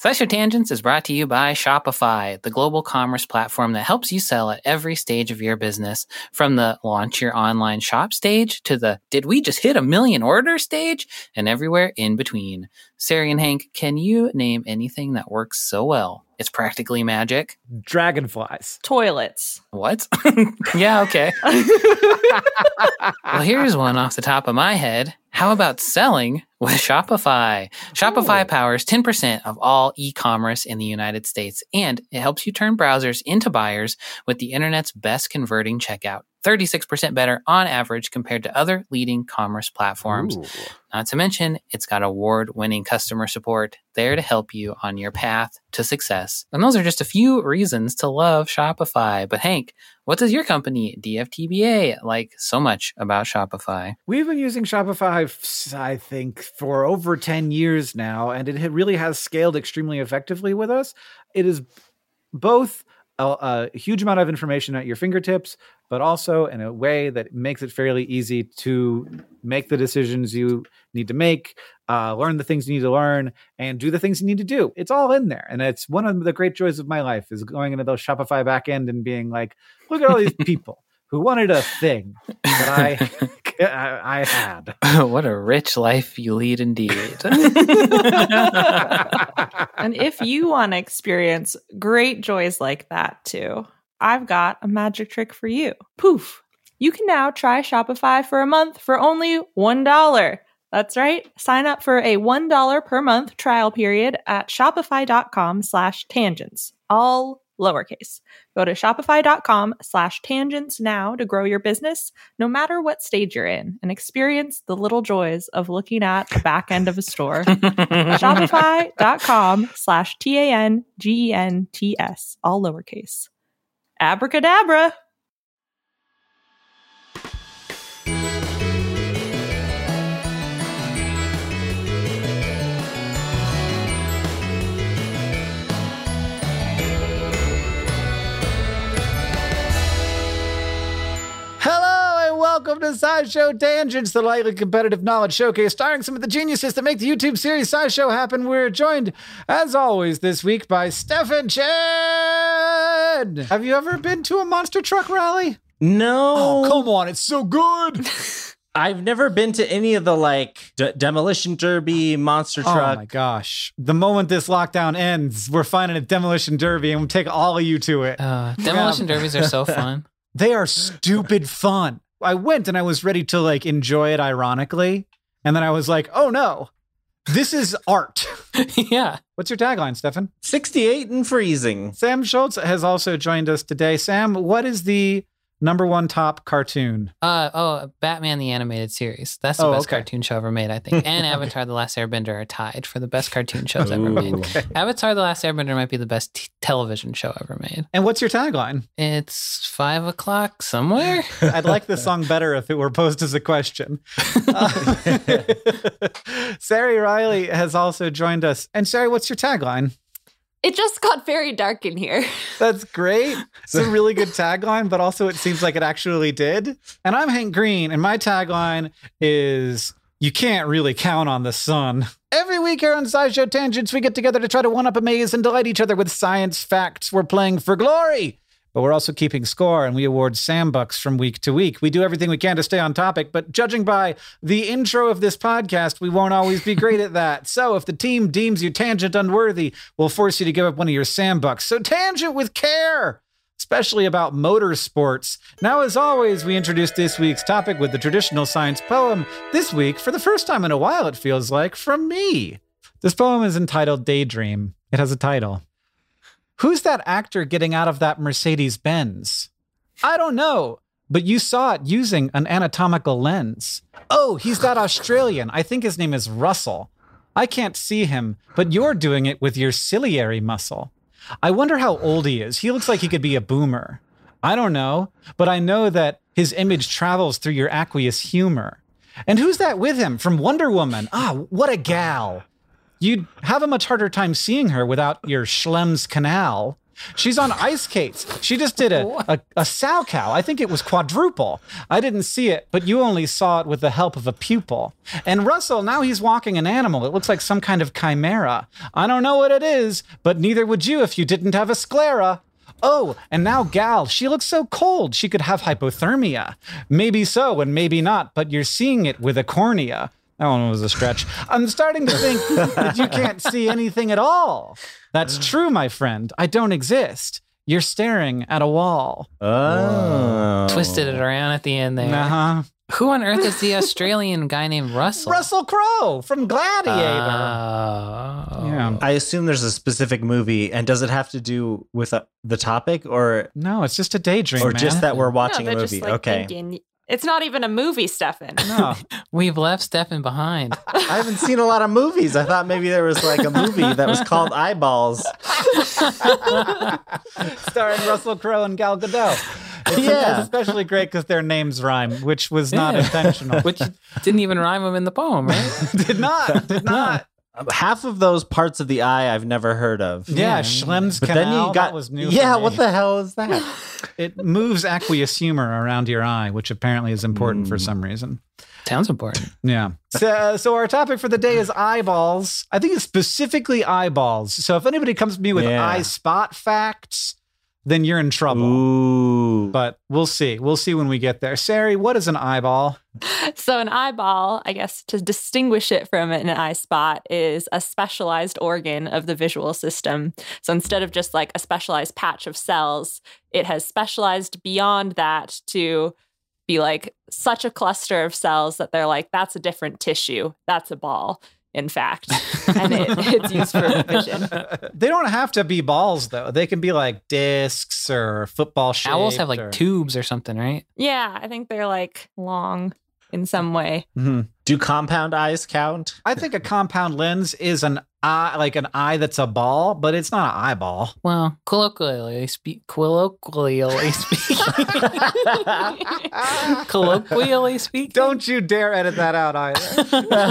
SciShow Tangents is brought to you by Shopify, the global commerce platform that helps you sell at every stage of your business, from the launch your online shop stage to the did we just hit 1 million orders stage, and everywhere in between. Sari and Hank, can you name anything that works so well it's practically magic? Dragonflies. Toilets. What? Yeah, okay. Well, here's one off the top of my head. How about selling with Shopify? Shopify powers 10% of all e-commerce in the United States, and it helps you turn browsers into buyers with the internet's best converting checkout. 36% better on average compared to other leading commerce platforms. Ooh. Not to mention, it's got award-winning customer support there to help you on your path to success. And those are just a few reasons to love Shopify. But Hank, what does your company, DFTBA, like so much about Shopify? We've been using Shopify, I think, for over 10 years now, and it really has scaled extremely effectively with us. It is both a huge amount of information at your fingertips, but also in a way that makes it fairly easy to make the decisions you need to make, learn the things you need to learn, and do the things you need to do. It's all in there. And it's one of the great joys of my life is going into those Shopify backend and being like, look at all these people who wanted a thing that I had. What a rich life you lead indeed. And if you want to experience great joys like that too, I've got a magic trick for you. Poof! You can now try Shopify for a month for only $1. That's right. Sign up for a $1 per month trial period at shopify.com/tangents. All lowercase. Go to shopify.com/tangents now to grow your business, no matter what stage you're in, and experience the little joys of looking at the back end of a store. Shopify.com/TANGENTS. All lowercase. Abracadabra. Welcome to SciShow Tangents, the lightly competitive knowledge showcase starring some of the geniuses that make the YouTube series SciShow happen. We're joined, as always, this week by Stefan Chen. Have you ever been to a monster truck rally? No. Oh, come on. It's so good. I've never been to any of the Demolition Derby, monster truck. Oh my gosh. The moment this lockdown ends, we're finding a Demolition Derby and we'll take all of you to it. Demolition Derbies are so fun. They are stupid fun. I went and I was ready to enjoy it ironically. And then I was like, oh no, this is art. Yeah. What's your tagline, Stefan? 68 and freezing. Sam Schultz has also joined us today. Sam, what is the #1 top cartoon? Batman the Animated Series. That's the best cartoon show ever made, I think. And Avatar The Last Airbender are tied for the best cartoon shows ever made. Okay. Avatar The Last Airbender might be the best television show ever made. And what's your tagline? It's 5 o'clock somewhere. I'd like the song better if it were posed as a question. Sari Riley has also joined us. And Sari, what's your tagline? It just got very dark in here. That's great. It's a really good tagline, but also it seems like it actually did. And I'm Hank Green, and my tagline is, you can't really count on the sun. Every week here on SciShow Tangents, we get together to try to one-up, amaze, and delight each other with science facts. We're playing for glory, but we're also keeping score, and we award Sam Bucks from week to week. We do everything we can to stay on topic, but judging by the intro of this podcast, we won't always be great at that. So if the team deems you tangent unworthy, we'll force you to give up one of your Sam Bucks. So tangent with care, especially about motorsports. Now, as always, we introduce this week's topic with the traditional science poem. This week, for the first time in a while, it feels like, from me. This poem is entitled Daydream. It has a title. Who's that actor getting out of that Mercedes-Benz? I don't know, but you saw it using an anatomical lens. Oh, he's that Australian. I think his name is Russell. I can't see him, but you're doing it with your ciliary muscle. I wonder how old he is. He looks like he could be a boomer. I don't know, but I know that his image travels through your aqueous humor. And who's that with him from Wonder Woman? Ah, what a gal. You'd have a much harder time seeing her without your Schlem's canal. She's on ice skates. She just did a sow cow. I think it was quadruple. I didn't see it, but you only saw it with the help of a pupil. And Russell, now he's walking an animal. It looks like some kind of chimera. I don't know what it is, but neither would you if you didn't have a sclera. Oh, and now Gal, she looks so cold, she could have hypothermia. Maybe so, and maybe not, but you're seeing it with a cornea. That one was a stretch. I'm starting to think that you can't see anything at all. That's true, my friend. I don't exist. You're staring at a wall. Oh. Twisted it around at the end there. Uh-huh. Who on earth is the Australian guy named Russell? Russell Crowe from Gladiator. Yeah. I assume there's a specific movie, and does it have to do with the topic, or No, it's just a daydream, or man. just that we're No, watching a they're movie? just like Okay, thinking. It's not even a movie, Stefan. No. We've left Stefan behind. I haven't seen a lot of movies. I thought maybe there was like a movie that was called Eyeballs. Starring Russell Crowe and Gal Gadot. It's especially great because their names rhyme, which was not intentional. Which didn't even rhyme him in the poem, right? Did not. Half of those parts of the eye I've never heard of. Yeah, Schlem's But Canal, then you got that was new. Yeah, for me. what the hell is that? It moves aqueous humor around your eye, which apparently is important for some reason. Sounds important. Yeah. So our topic for the day is eyeballs. I think it's specifically eyeballs. So if anybody comes to me with eye spot facts, then you're in trouble. Ooh. But we'll see. We'll see when we get there. Sari, what is an eyeball? So an eyeball, I guess, to distinguish it from an eye spot, is a specialized organ of the visual system. So instead of just like a specialized patch of cells, it has specialized beyond that to be like such a cluster of cells that they're like, that's a different tissue. That's a ball, in fact. And it's used for vision. They don't have to be balls, though. They can be like discs or football shaped. Owls have like tubes or something, right? Yeah, I think they're like long in some way. Mm-hmm. Do compound eyes count? I think a compound lens is an eye, like an eye that's a ball, but it's not an eyeball. Well, colloquially speaking, Don't you dare edit that out either.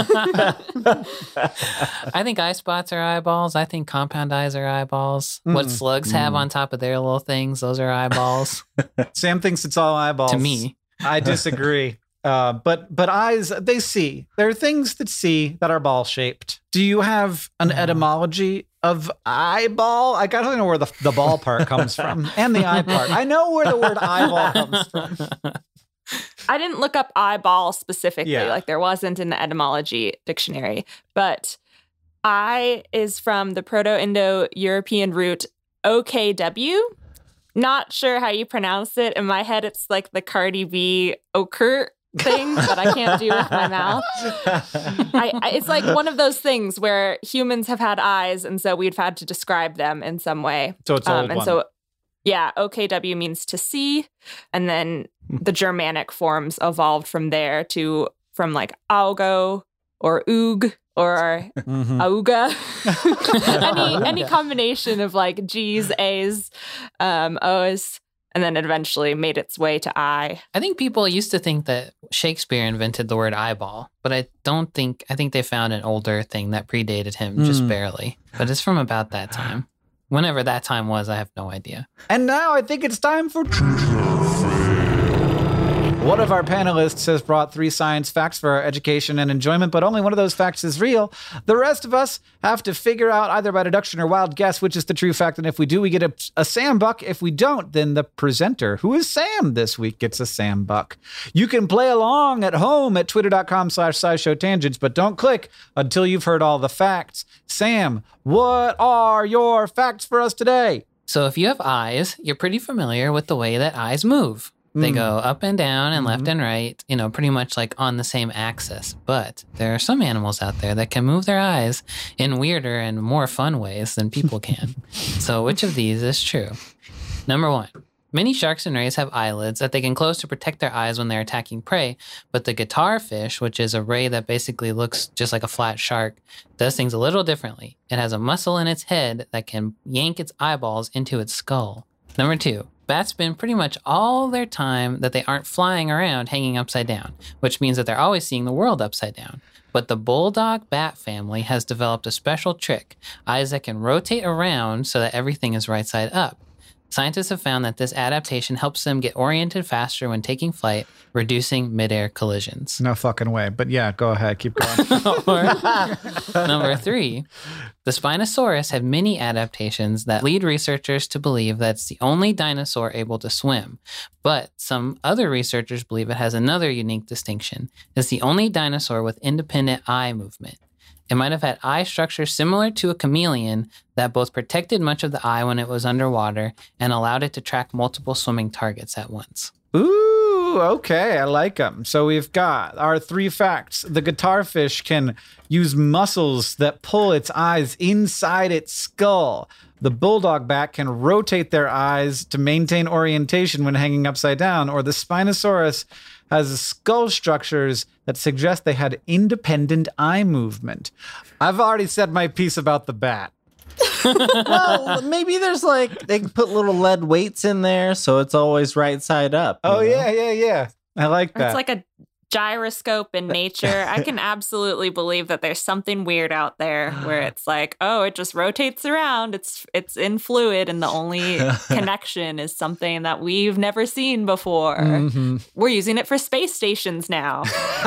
I think eye spots are eyeballs. I think compound eyes are eyeballs. What slugs have on top of their little things, those are eyeballs. Sam thinks it's all eyeballs. To me. I disagree. But eyes, they see. There are things that see that are ball shaped. Do you have an etymology of eyeball? I gotta know where the ball part comes from and the eye part. I know where the word eyeball comes from. I didn't look up eyeball specifically, Yeah. like there wasn't in the etymology dictionary, but eye is from the Proto-Indo-European root OKW. Not sure how you pronounce it. In my head, it's like the Cardi B ochre thing that I can't do with my mouth. It's like one of those things where humans have had eyes, and so we've had to describe them in some way. So it's old and one. so, yeah, OKW means to see, and then the Germanic forms evolved from there from like augo or oog or auga. any combination of like G's, A's, O's, and then it eventually made its way to I. I think people used to think that Shakespeare invented the word eyeball, but I think they found an older thing that predated him just barely. But it's from about that time. Whenever that time was, I have no idea. And now I think it's time for One of our panelists has brought 3 science facts for our education and enjoyment, but only one of those facts is real. The rest of us have to figure out either by deduction or wild guess which is the true fact, and if we do, we get a Sam Buck. If we don't, then the presenter, who is Sam this week, gets a Sam Buck. You can play along at home at twitter.com/SciShowTangents, but don't click until you've heard all the facts. Sam, what are your facts for us today? So if you have eyes, you're pretty familiar with the way that eyes move. They go up and down and left and right, pretty much like on the same axis. But there are some animals out there that can move their eyes in weirder and more fun ways than people can. So which of these is true? Number 1. Many sharks and rays have eyelids that they can close to protect their eyes when they're attacking prey, but the guitar fish, which is a ray that basically looks just like a flat shark, does things a little differently. It has a muscle in its head that can yank its eyeballs into its skull. Number 2. Bats spend pretty much all their time that they aren't flying around hanging upside down, which means that they're always seeing the world upside down. But the bulldog bat family has developed a special trick. Eyes that can rotate around so that everything is right side up. Scientists have found that this adaptation helps them get oriented faster when taking flight, reducing midair collisions. No fucking way. But yeah, go ahead. Keep going. Number 3, the Spinosaurus had many adaptations that lead researchers to believe that it's the only dinosaur able to swim. But some other researchers believe it has another unique distinction. It's the only dinosaur with independent eye movement. It might have had eye structure similar to a chameleon that both protected much of the eye when it was underwater and allowed it to track multiple swimming targets at once. Ooh, okay. I like them. So we've got our 3 facts. The guitarfish can use muscles that pull its eyes inside its skull. The bulldog bat can rotate their eyes to maintain orientation when hanging upside down, or the Spinosaurus has skull structures that suggest they had independent eye movement. I've already said my piece about the bat. Well, maybe there's like, they can put little lead weights in there so it's always right side up. Oh, yeah. I like that. It's like a gyroscope in nature. I can absolutely believe that there's something weird out there where it's like, oh, it just rotates around. It's in fluid, and the only connection is something that we've never seen before. Mm-hmm. We're using it for space stations now.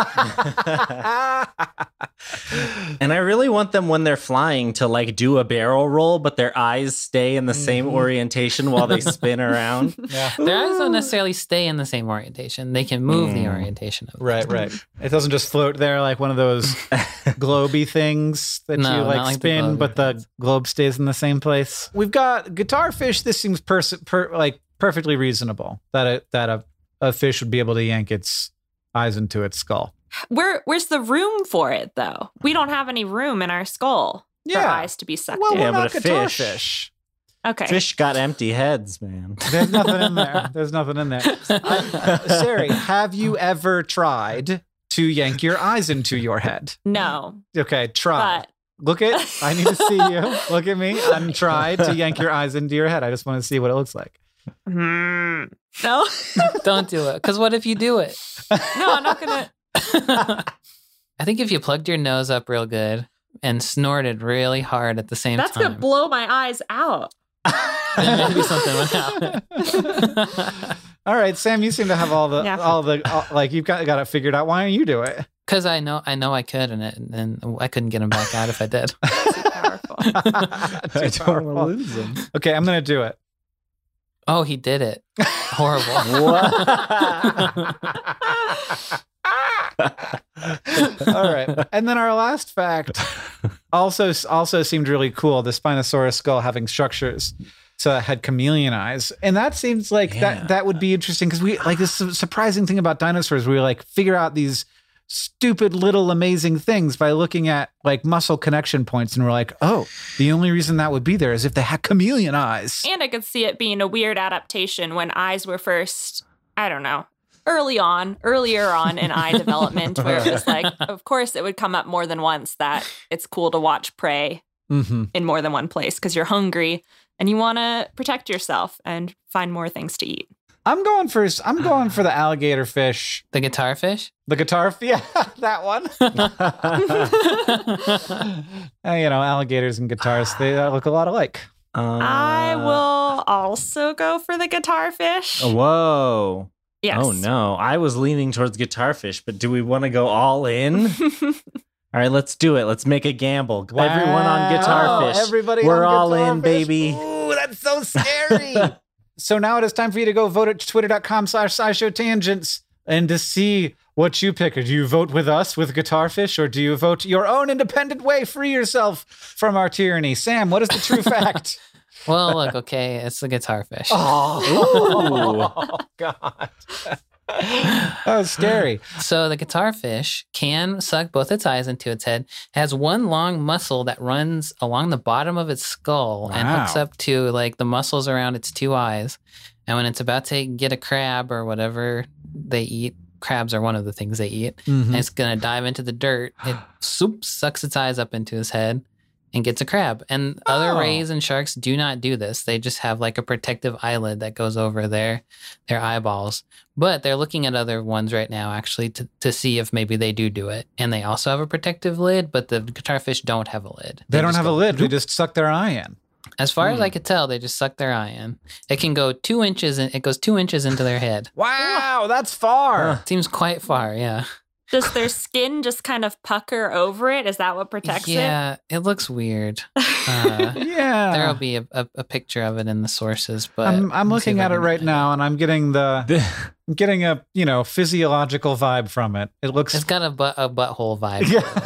And I really want them when they're flying to like do a barrel roll, but their eyes stay in the same orientation while they spin around. Yeah. Their eyes don't necessarily stay in the same orientation. They can move the orientation of them. Right. It doesn't just float there like one of those globy things that No, you not like like the spin, globy but the things. globe stays in the same place. We've got guitarfish. This seems perfectly reasonable that a fish would be able to yank its eyes into its skull. Where's the room for it, though? We don't have any room in our skull for Yeah. eyes to be sucked Well, in. we're Yeah, not but a fish. guitarfish. Okay. Fish got empty heads, man. There's nothing in there. Sari, have you ever tried to yank your eyes into your head? No, Okay, try. but I need to see you. Look at me and try to yank your eyes into your head. I just want to see what it looks like. no, Don't do it. Because what if you do it? no, I'm not gonna. I think if you plugged your nose up real good and snorted really hard at the same That's time, gonna blow my eyes out. then maybe something would happen. All right, Sam, you seem to have all the like you've got it figured out. Why don't you do it? Because I know I could, and I couldn't get him back out if I did. Too powerful. I don't want to lose them. Okay, I'm gonna do it. Oh, he did it. Horrible. All right, and then our last fact also seemed really cool. The Spinosaurus skull having structures, so it had chameleon eyes, and that seems like that would be interesting because we like this surprising thing about dinosaurs. We like figure out these stupid little amazing things by looking at like muscle connection points, and we're like, oh, the only reason that would be there is if they had chameleon eyes. And I could see it being a weird adaptation when eyes were first, I don't know, earlier on in eye development, where it was like, of course, it would come up more than once that it's cool to watch prey in more than one place because you're hungry and you want to protect yourself and find more things to eat. I'm going for the alligator fish. The guitar fish? The guitar, yeah, that one. Alligators and guitars, they look a lot alike. I will also go for the guitar fish. Whoa. Yes. Oh, no. I was leaning towards guitarfish, but do we want to go all in? All right, let's do it. Let's make a gamble. Wow. Everyone on guitarfish. Everybody We're on all in, Guitarfish. baby. Ooh, that's so scary. So now it is time for you to go vote at twitter.com/SciShowTangents and to see what you pick. Do you vote with us with Guitarfish, or do you vote your own independent way? Free yourself from our tyranny. Sam, what is the true fact? Well, look, okay, it's the guitar fish. Oh, God. That was scary. So the guitar fish can suck both its eyes into its head. It has one long muscle that runs along the bottom of its skull and hooks Wow. up to like the muscles around its 2 eyes. And when it's about to get a crab or whatever they eat, crabs are one of the things they eat, and it's going to dive into the dirt, it sucks its eyes up into his head. and gets a crab. And other rays and sharks do not do this. They just have like a protective eyelid that goes over their eyeballs. But they're looking at other ones right now, actually, to see if maybe they do it. And they also have a protective lid, but the guitarfish don't have a lid. They don't have a lid. They just suck their eye in. As far as I could tell, they just suck their eye in. It can go 2 inches, and it goes 2 inches into their head. Wow, that's far. Seems quite far, yeah. Does their skin just kind of pucker over it? Is that what protects it? Yeah, it looks weird. Yeah. There'll be a picture of it in the sources, but I'm looking at it right now, and I'm getting a physiological vibe from it. It looks. It's got a butthole vibe.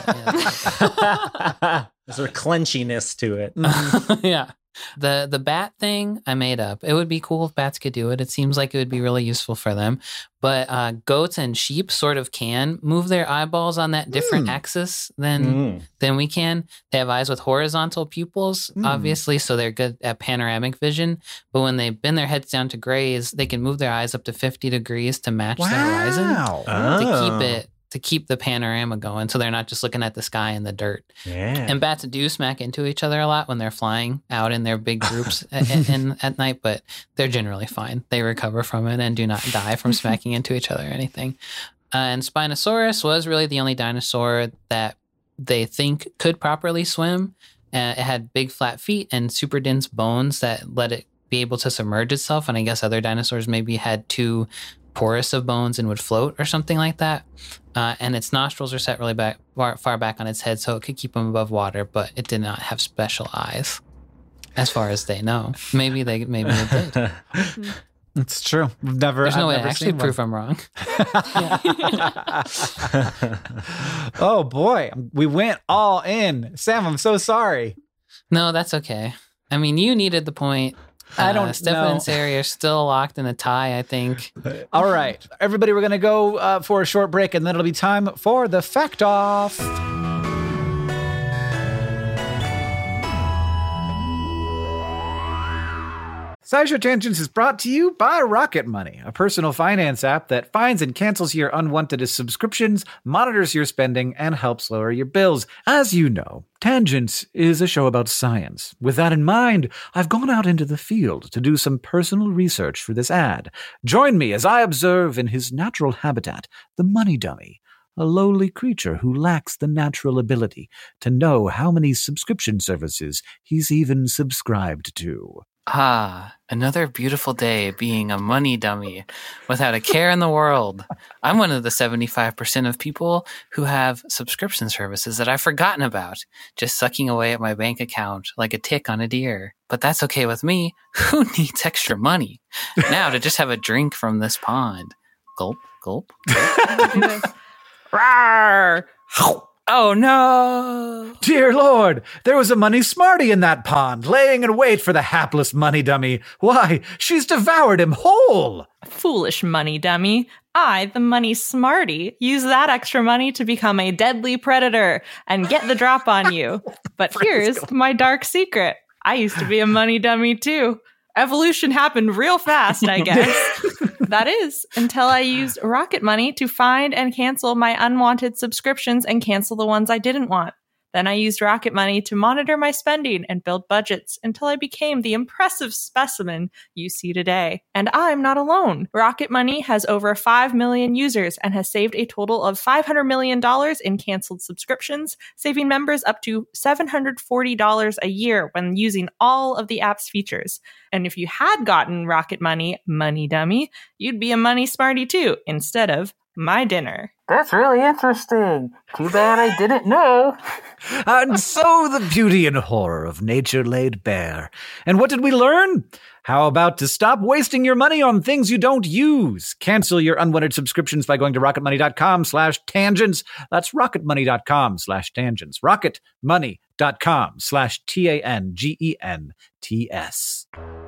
Yeah. There's a clenchiness to it. Yeah. The bat thing I made up. It would be cool if bats could do it. It seems like it would be really useful for them. But goats and sheep sort of can move their eyeballs on that different axis than we can. They have eyes with horizontal pupils, obviously, so they're good at panoramic vision. But when they bend their heads down to graze, they can move their eyes up to 50 degrees to match the horizon to keep the panorama going, so they're not just looking at the sky and the dirt. Yeah. And bats do smack into each other a lot when they're flying out in their big groups at night, but they're generally fine. They recover from it and do not die from smacking into each other or anything. And Spinosaurus was really the only dinosaur that they think could properly swim. It had big flat feet and super dense bones that let it be able to submerge itself. And I guess other dinosaurs maybe had too porous of bones and would float or something like that. And its nostrils are set really far back on its head, so it could keep them above water, but it did not have special eyes, as far as they know. Maybe it did. It's true. There's no way to actually prove I'm wrong. Oh boy, we went all in. Sam, I'm so sorry. No, that's okay. I mean, you needed the point. I don't Stefan know. and Sari are still locked in a tie, I think. All right, everybody, we're going to go for a short break, and then it'll be time for the Fact Off. SciShow Tangents is brought to you by Rocket Money, a personal finance app that finds and cancels your unwanted subscriptions, monitors your spending, and helps lower your bills. As you know, Tangents is a show about science. With that in mind, I've gone out into the field to do some personal research for this ad. Join me as I observe in his natural habitat the money dummy, a lowly creature who lacks the natural ability to know how many subscription services he's even subscribed to. Ah, another beautiful day being a money dummy without a care in the world. I'm one of the 75% of people who have subscription services that I've forgotten about, just sucking away at my bank account like a tick on a deer. But that's okay with me. Who needs extra money? Now to just have a drink from this pond. Gulp, gulp, gulp. Rawr! Oh no! Dear Lord, there was a money smarty in that pond, laying in wait for the hapless money dummy. Why, she's devoured him whole! Foolish money dummy. I, the money smarty, use that extra money to become a deadly predator and get the drop on you. But here's my dark secret. I used to be a money dummy too. Evolution happened real fast, I guess. That is, until I used Rocket Money to find and cancel my unwanted subscriptions and cancel the ones I didn't want. Then I used Rocket Money to monitor my spending and build budgets until I became the impressive specimen you see today. And I'm not alone. Rocket Money has over 5 million users and has saved a total of $500 million in canceled subscriptions, saving members up to $740 a year when using all of the app's features. And if you had gotten Rocket Money, Money Dummy, you'd be a money smarty too, instead of my dinner. That's really interesting. Too bad I didn't know. And so the beauty and horror of nature laid bare. And what did we learn? How about to stop wasting your money on things you don't use? Cancel your unwanted subscriptions by going to rocketmoney.com/tangents. That's rocketmoney.com/tangents. rocketmoney.com/tangents.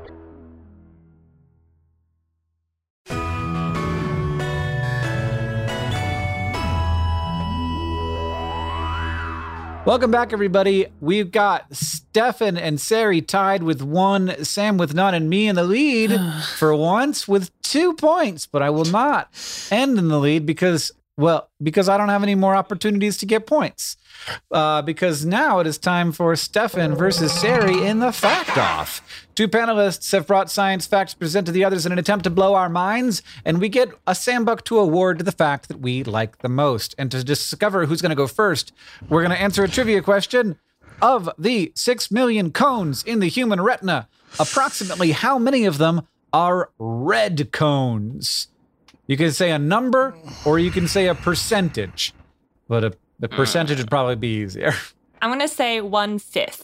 Welcome back, everybody. We've got Stefan and Sari tied with 1, Sam with none, and me in the lead for once with 2 points. But I will not end in the lead because Well, because I don't have any more opportunities to get points. Because now it is time for Stefan versus Sari in the Fact Off. Two panelists have brought science facts to present to the others in an attempt to blow our minds, and we get a Sambuck to award to the fact that we like the most. And to discover who's going to go first, we're going to answer a trivia question. Of the 6 million cones in the human retina, approximately how many of them are red cones? You can say a number or you can say a percentage, but the percentage would probably be easier. I'm going to say 1/5.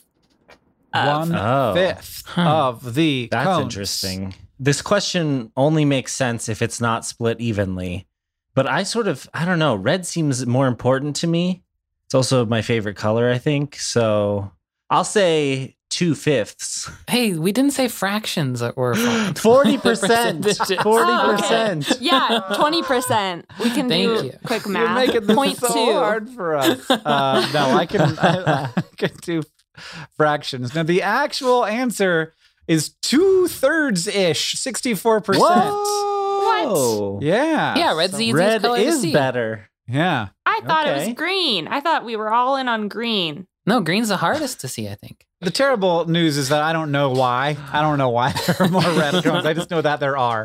1/5 of the That's cones. interesting. This question only makes sense if it's not split evenly. But I don't know. Red seems more important to me. It's also my favorite color, I think. So I'll say 2/5. Hey, we didn't say fractions or 40%. 40%. Okay. Yeah, 20%. We can Thank do you. quick You're math. making this 0.2. so hard for us. No, I can do fractions. Now, the actual answer is 2/3-ish, 64%. Whoa. Yeah. Yeah, red's the easiest Red color to is see. better. Yeah. I thought it Okay. was green. I thought we were all in on green. No, green's the hardest to see, I think. The terrible news is that I don't know why. I don't know why there are more red cones. I just know that there are.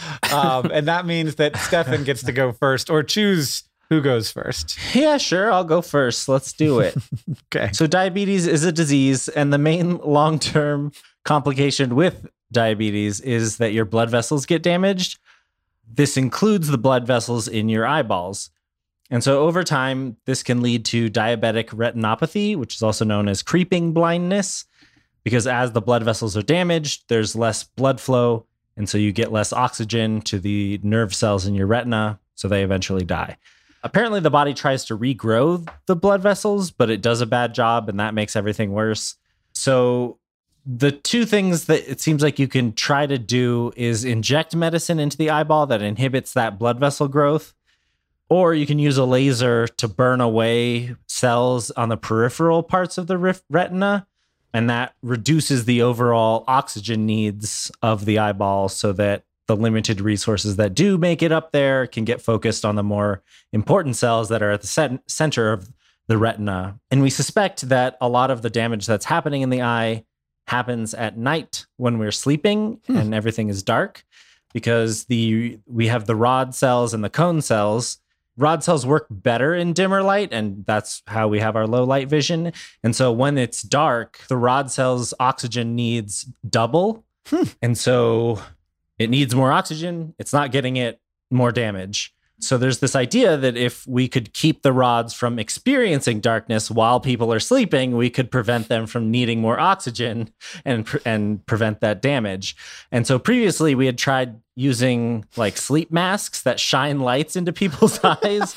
And that means that Stefan gets to go first or choose who goes first. Yeah, sure. I'll go first. Let's do it. Okay. So diabetes is a disease, and the main long-term complication with diabetes is that your blood vessels get damaged. This includes the blood vessels in your eyeballs. And so over time, this can lead to diabetic retinopathy, which is also known as creeping blindness, because as the blood vessels are damaged, there's less blood flow, and so you get less oxygen to the nerve cells in your retina, so they eventually die. Apparently, the body tries to regrow the blood vessels, but it does a bad job, and that makes everything worse. So the two things that it seems like you can try to do is inject medicine into the eyeball that inhibits that blood vessel growth, or you can use a laser to burn away cells on the peripheral parts of the retina, and that reduces the overall oxygen needs of the eyeball so that the limited resources that do make it up there can get focused on the more important cells that are at the center of the retina. And we suspect that a lot of the damage that's happening in the eye happens at night when we're sleeping and everything is dark, because we have the rod cells and the cone cells. Rod cells work better in dimmer light, and that's how we have our low light vision. And so when it's dark, the rod cells' oxygen needs double. And so it needs more oxygen. It's not getting it more damage. So there's this idea that if we could keep the rods from experiencing darkness while people are sleeping, we could prevent them from needing more oxygen and prevent that damage. And so previously we had tried using like sleep masks that shine lights into people's eyes.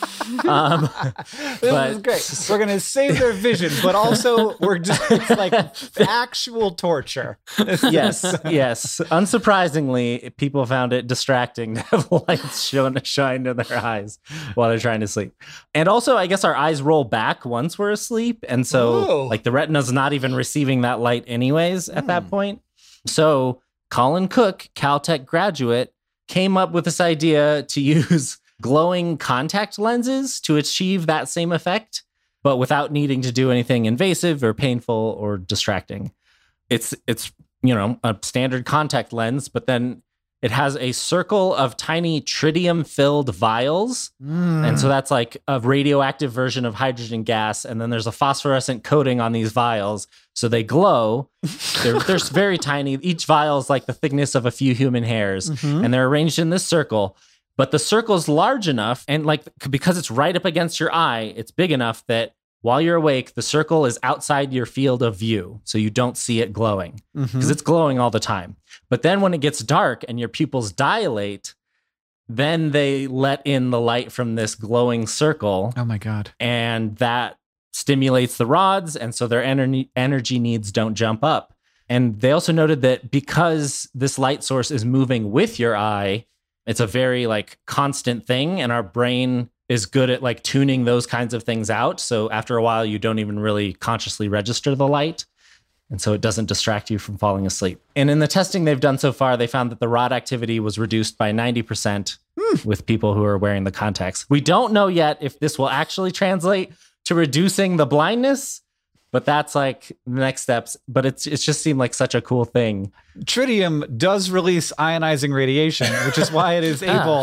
This is great. We're going to save their vision, but also it's like actual torture. Yes. Unsurprisingly, people found it distracting to have lights shine in their eyes while they're trying to sleep. And also, I guess our eyes roll back once we're asleep. And so like the retina's not even receiving that light anyways at that point. So Colin Cook, Caltech graduate, came up with this idea to use glowing contact lenses to achieve that same effect, but without needing to do anything invasive or painful or distracting. It's a standard contact lens, but then it has a circle of tiny tritium-filled vials. And so that's like a radioactive version of hydrogen gas. And then there's a phosphorescent coating on these vials. So they glow. They're very tiny. Each vial is like the thickness of a few human hairs. And they're arranged in this circle. But the circle's large enough, and like because it's right up against your eye, it's big enough that while you're awake, the circle is outside your field of view, so you don't see it glowing, because it's glowing all the time. But then when it gets dark and your pupils dilate, then they let in the light from this glowing circle. Oh my God. And that stimulates the rods, and so their energy needs don't jump up. And they also noted that because this light source is moving with your eye, it's a very like constant thing, and our brain is good at like tuning those kinds of things out. So after a while, you don't even really consciously register the light. And so it doesn't distract you from falling asleep. And in the testing they've done so far, they found that the rod activity was reduced by 90%. with people who are wearing the contacts. We don't know yet if this will actually translate to reducing the blindness, but that's like the next steps. But it's just seemed like such a cool thing. Tritium does release ionizing radiation, which is why it is able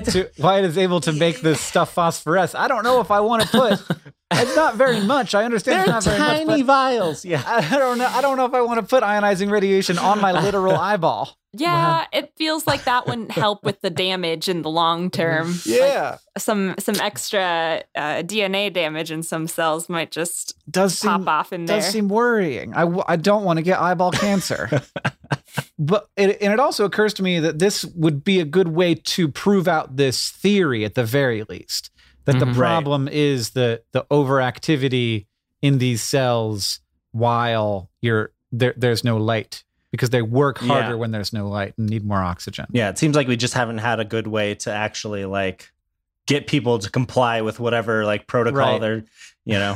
to make this stuff phosphoresce. I don't know if I want to put. It's not very much. I understand They're it's not very much. tiny vials. Yeah. I don't know. I don't know if I want to put ionizing radiation on my literal eyeball. Yeah, it feels like that wouldn't help with the damage in the long term. Yeah. Some extra DNA damage in some cells might just Does pop off in there. Does seem worrying. I don't want to get eyeball cancer. But it also occurs to me that this would be a good way to prove out this theory at the very least. That the problem is the overactivity in these cells while there's no light, because they work harder when there's no light and need more oxygen. Yeah, it seems like we just haven't had a good way to actually like get people to comply with whatever like protocol they're, you know.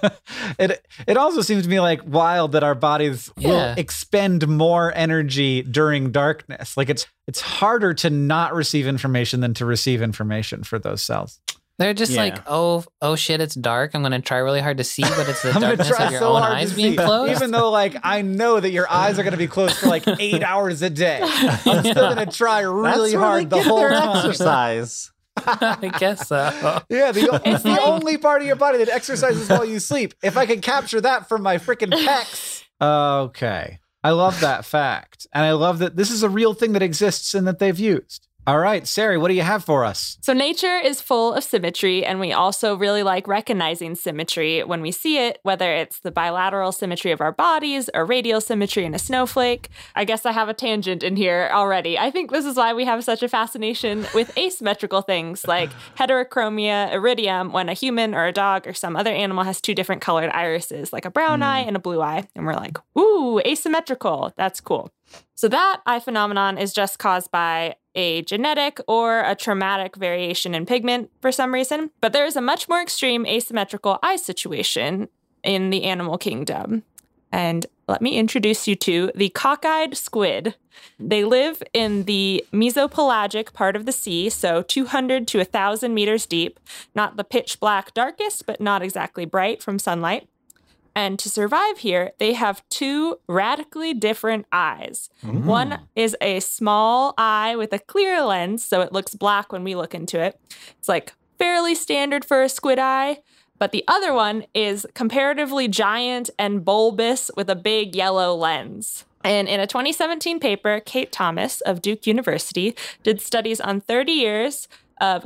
It also seems to me like wild that our bodies will expend more energy during darkness. Like it's harder to not receive information than to receive information for those cells. They're just like, oh shit, it's dark. I'm going to try really hard to see, but it's the darkness of your own eyes being closed. Even though, like, I know that your eyes are going to be closed for like 8 hours a day. I'm still going to try really hard the whole time. Exercise. I guess so. Yeah, it's the only part of your body that exercises while you sleep. If I can capture that from my freaking pecs. Okay. I love that fact. And I love that this is a real thing that exists and that they've used. All right, Sari, what do you have for us? So nature is full of symmetry, and we also really like recognizing symmetry when we see it, whether it's the bilateral symmetry of our bodies or radial symmetry in a snowflake. I guess I have a tangent in here already. I think this is why we have such a fascination with asymmetrical things like heterochromia, iridium, when a human or a dog or some other animal has two different colored irises, like a brown eye and a blue eye. And we're like, ooh, asymmetrical. That's cool. So that eye phenomenon is just caused by a genetic or a traumatic variation in pigment for some reason. But there is a much more extreme asymmetrical eye situation in the animal kingdom. And let me introduce you to the cockeyed squid. They live in the mesopelagic part of the sea, so 200 to 1,000 meters deep, not the pitch black darkest, but not exactly bright from sunlight. And to survive here, they have two radically different eyes. One is a small eye with a clear lens, so it looks black when we look into it. It's like fairly standard for a squid eye. But the other one is comparatively giant and bulbous with a big yellow lens. And in a 2017 paper, Kate Thomas of Duke University did studies on 30 years of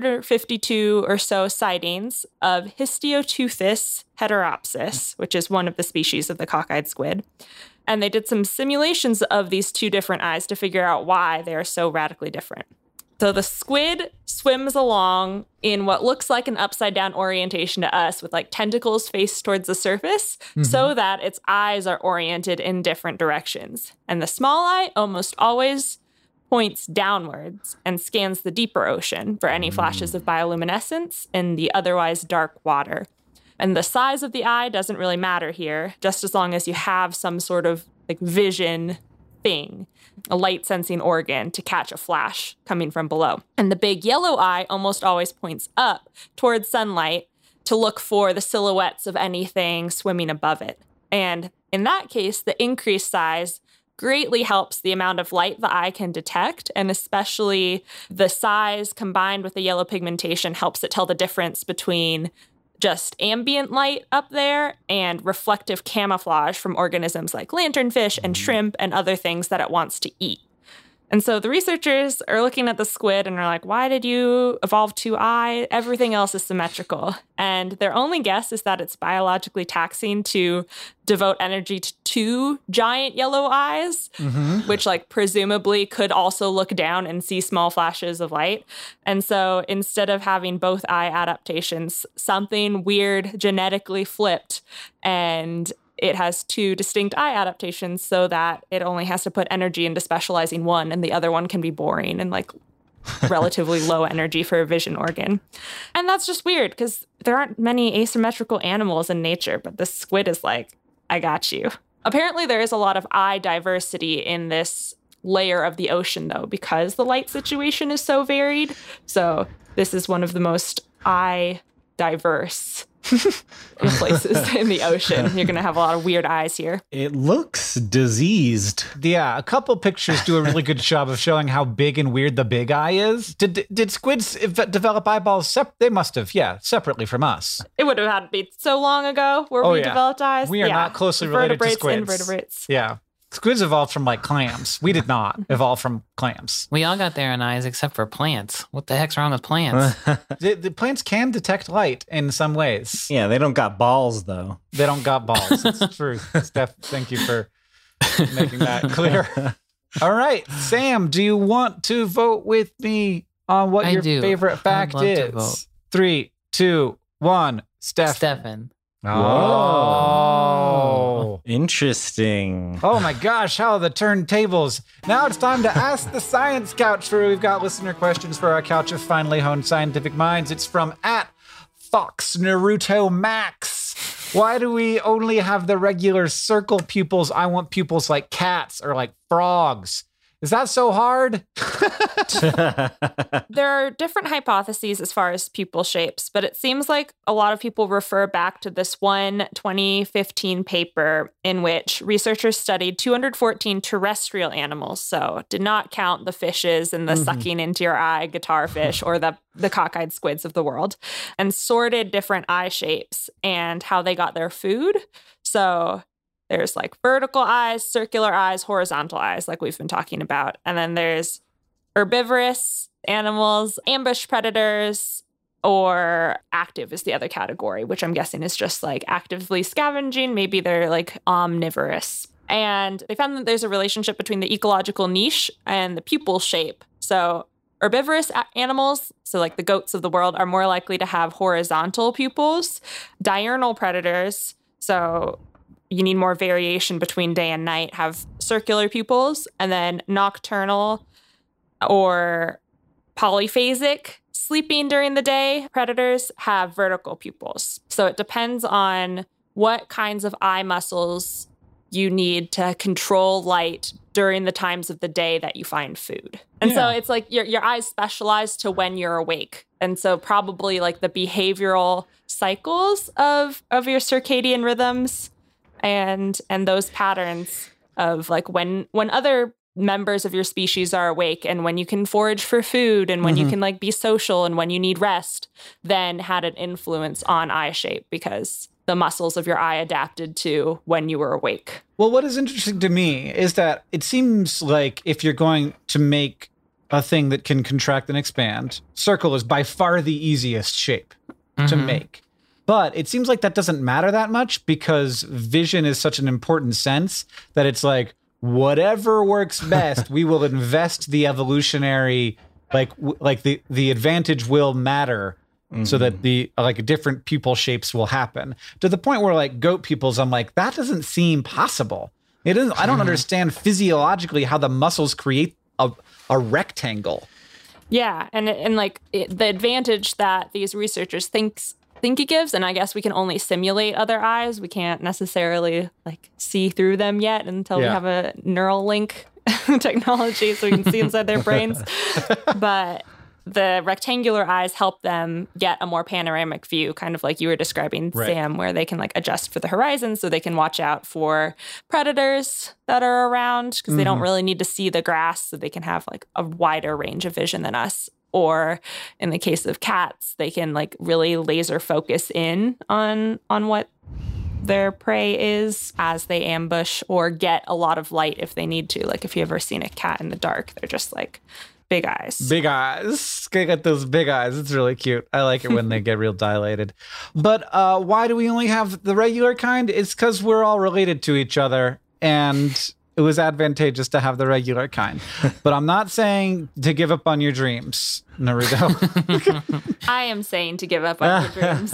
152 or so sightings of Histiotuthis heteropsis, which is one of the species of the cockeyed squid. And they did some simulations of these two different eyes to figure out why they are so radically different. So the squid swims along in what looks like an upside down orientation to us with like tentacles faced towards the surface so that its eyes are oriented in different directions. And the small eye almost always points downwards and scans the deeper ocean for any flashes of bioluminescence in the otherwise dark water. And the size of the eye doesn't really matter here, just as long as you have some sort of like vision thing, a light sensing organ to catch a flash coming from below. And the big yellow eye almost always points up towards sunlight to look for the silhouettes of anything swimming above it. And in that case, the increased size greatly helps the amount of light the eye can detect, and especially the size combined with the yellow pigmentation helps it tell the difference between just ambient light up there and reflective camouflage from organisms like lanternfish and shrimp and other things that it wants to eat. And so the researchers are looking at the squid and are like, why did you evolve two eyes? Everything else is symmetrical. And their only guess is that it's biologically taxing to devote energy to two giant yellow eyes, which like presumably could also look down and see small flashes of light. And so instead of having both eye adaptations, something weird genetically flipped and it has two distinct eye adaptations so that it only has to put energy into specializing one and the other one can be boring and like relatively low energy for a vision organ. And that's just weird because there aren't many asymmetrical animals in nature, but the squid is like, I got you. Apparently there is a lot of eye diversity in this layer of the ocean, though, because the light situation is so varied. So this is one of the most eye diverse places in the ocean. You're going to have a lot of weird eyes here. It looks diseased. Yeah, a couple pictures do a really good job of showing how big and weird the big eye is. Did squids develop eyeballs? They must have, separately from us. It would have had to be so long ago where we developed eyes. We are not closely related to squids. Invertebrates. Yeah. Squids evolved from like clams. We did not evolve from clams. We all got there in eyes except for plants. What the heck's wrong with plants? The plants can detect light in some ways. Yeah, they don't got balls, though. They don't got balls. It's true. Steph, thank you for making that clear. All right. Sam, do you want to vote with me on what your favorite fact is? 3, 2, 1. Stefan. Oh, interesting. Oh my gosh, how are the turntables? Now it's time to ask the science couch, where we've got listener questions for our couch of finely honed scientific minds. It's from @FoxNarutoMax. Why do we only have the regular circle pupils? I want pupils like cats or like frogs. Is that so hard? There are different hypotheses as far as pupil shapes, but it seems like a lot of people refer back to this one 2015 paper in which researchers studied 214 terrestrial animals. So did not count the fishes and the sucking into your eye guitarfish or the cockeyed squids of the world, and sorted different eye shapes and how they got their food. So there's like vertical eyes, circular eyes, horizontal eyes, like we've been talking about. And then there's herbivorous animals, ambush predators, or active is the other category, which I'm guessing is just like actively scavenging. Maybe they're like omnivorous. And they found that there's a relationship between the ecological niche and the pupil shape. So herbivorous animals, so like the goats of the world, are more likely to have horizontal pupils. Diurnal predators, so you need more variation between day and night, have circular pupils. And then nocturnal or polyphasic, sleeping during the day, predators have vertical pupils. So it depends on what kinds of eye muscles you need to control light during the times of the day that you find food. And so it's like your eyes specialize to when you're awake. And so probably like the behavioral cycles of your circadian rhythms and those patterns of like when other members of your species are awake and when you can forage for food and when you can like be social and when you need rest, then had an influence on eye shape because the muscles of your eye adapted to when you were awake. Well, what is interesting to me is that it seems like if you're going to make a thing that can contract and expand, circle is by far the easiest shape to make. But it seems like that doesn't matter that much because vision is such an important sense that it's like, whatever works best, we will invest the evolutionary, like the advantage will matter so that the like different pupil shapes will happen. To the point where like goat pupils, I'm like, that doesn't seem possible. It isn't. I don't understand physiologically how the muscles create a rectangle. Yeah, and like the advantage that these researchers think it gives, and I guess we can only simulate other eyes. We can't necessarily like see through them yet until we have a neural link technology so we can see inside their brains. But the rectangular eyes help them get a more panoramic view, kind of like you were describing, Sam, where they can like adjust for the horizon so they can watch out for predators that are around because they don't really need to see the grass, so they can have like a wider range of vision than us. Or in the case of cats, they can like really laser focus in on what their prey is as they ambush or get a lot of light if they need to. Like if you've ever seen a cat in the dark, they're just like big eyes. Big eyes. They got those big eyes. It's really cute. I like it when they get real dilated. But why do we only have the regular kind? It's because we're all related to each other and it was advantageous to have the regular kind. But I'm not saying to give up on your dreams, Naruto. I am saying to give up on your dreams.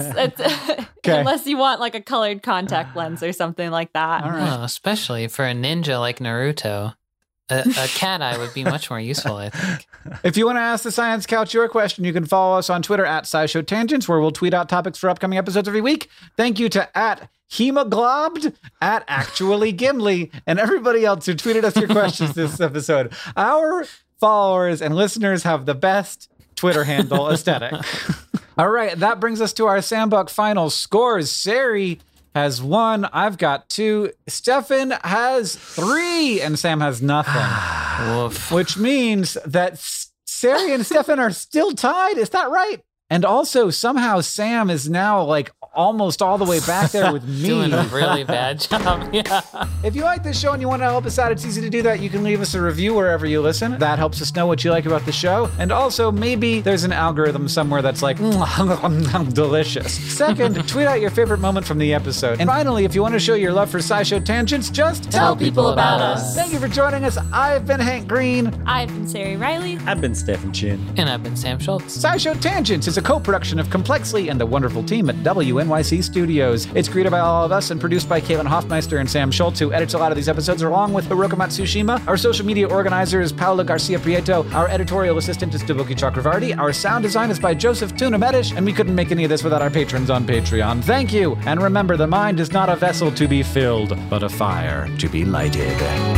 Unless you want like a colored contact lens or something like that. All right. Well, especially for a ninja like Naruto, a cat eye would be much more useful, I think. If you want to ask the Science Couch your question, you can follow us on Twitter @SciShowTangents, where we'll tweet out topics for upcoming episodes every week. Thank you to Hemoglobbed at Actually Gimli, and everybody else who tweeted us your questions this episode. Our followers and listeners have the best Twitter handle aesthetic. All right, that brings us to our Sambuck final scores. Sari has 1. I've got 2. Stefan has 3, and Sam has nothing. Which means that Sari and Stefan are still tied. Is that right? And also, somehow Sam is now like almost all the way back there with me. Doing a really bad job. Yeah. If you like this show and you want to help us out, it's easy to do that. You can leave us a review wherever you listen. That helps us know what you like about the show. And also, maybe there's an algorithm somewhere that's like, delicious. Second, tweet out your favorite moment from the episode. And finally, if you want to show your love for SciShow Tangents, just Tell people about us. Thank you for joining us. I've been Hank Green. I've been Sari Riley. I've been Stefan Chin. And I've been Sam Schultz. SciShow Tangents is a co-production of Complexly and the wonderful team at WNYC Studios. It's created by all of us and produced by Caitlin Hoffmeister and Sam Schultz, who edits a lot of these episodes along with Hiroka Matsushima. Our social media organizer is Paula Garcia Prieto. Our editorial assistant is Devoki Chakravarti. Our sound design is by Joseph Tuna Medish, and we couldn't make any of this without our patrons on Patreon. Thank you! And remember, the mind is not a vessel to be filled, but a fire to be lighted.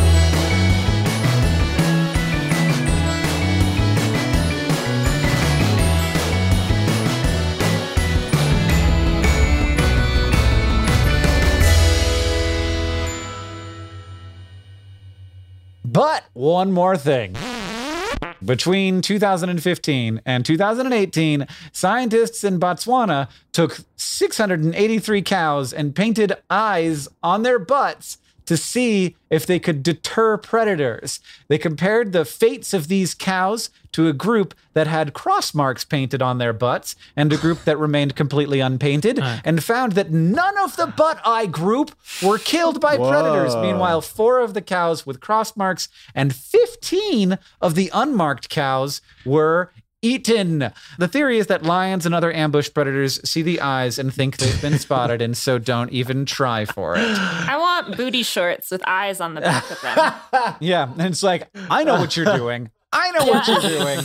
But one more thing. Between 2015 and 2018, scientists in Botswana took 683 cows and painted eyes on their butts to see if they could deter predators. They compared the fates of these cows to a group that had cross marks painted on their butts and a group that remained completely unpainted, and found that none of the butt eye group were killed by predators. Meanwhile, 4 of the cows with cross marks and 15 of the unmarked cows were eaten. The theory is that lions and other ambush predators see the eyes and think they've been spotted, and so don't even try for it. I want booty shorts with eyes on the back of them. Yeah, and it's like, I know what you're doing. I know what you're doing.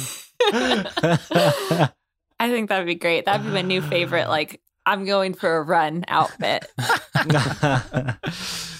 I think that'd be great. That'd be my new favorite, like, I'm going for a run outfit.